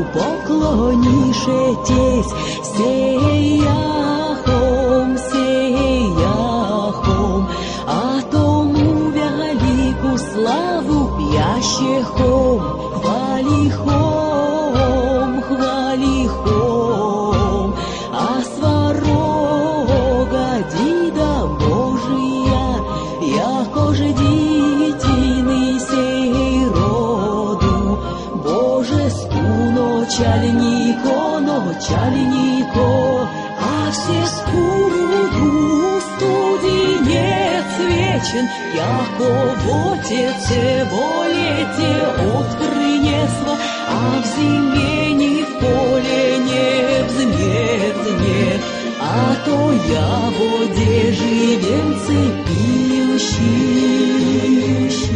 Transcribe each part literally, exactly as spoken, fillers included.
поклонишетесь, сеяхом, сеяхом, а тому велику славу пьящехом, хвалихом, хвалихом, а сварога дида Божия, яко же дитины сей роду, божеству начальнико, начальнико, а все скуруду студенец вечен, яко в отеце волете открынесва, а в зиме ни в поле не взмерзнет, а то я в воде живемцы пьющий.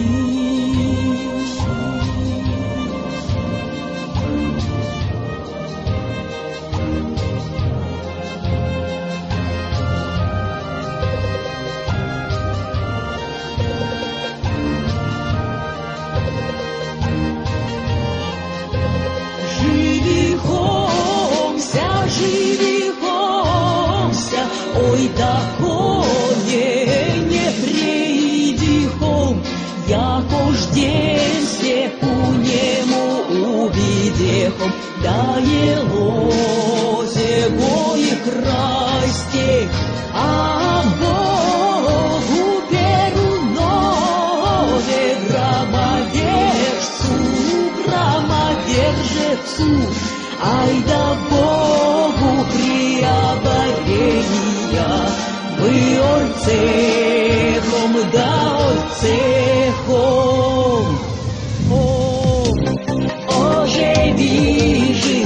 Живихомся, ой, да коне не придихом, яко ж день се у нему увидехом, да елозе гой красти, а Богу перунове громовержцу, громовержцу, ай да Богу приободрения, вы орцехом, да орцехом. О, оже вижи,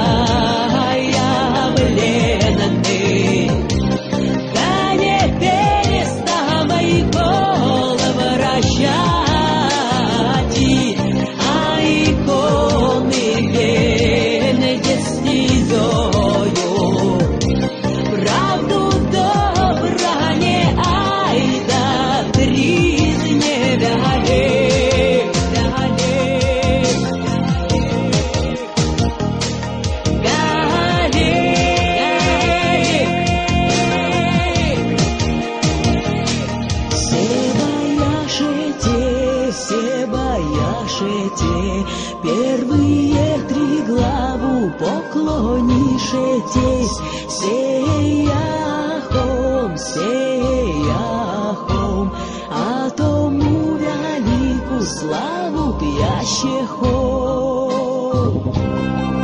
заявленный, да не переставай голову вращать, а иконы правду добра не ай да тризне вяли, вяли, вяли, себаяшете, себаяшете, первые три главу поклонишетесь, сеяхом, сеяхом, а тому велику славу пьящехом.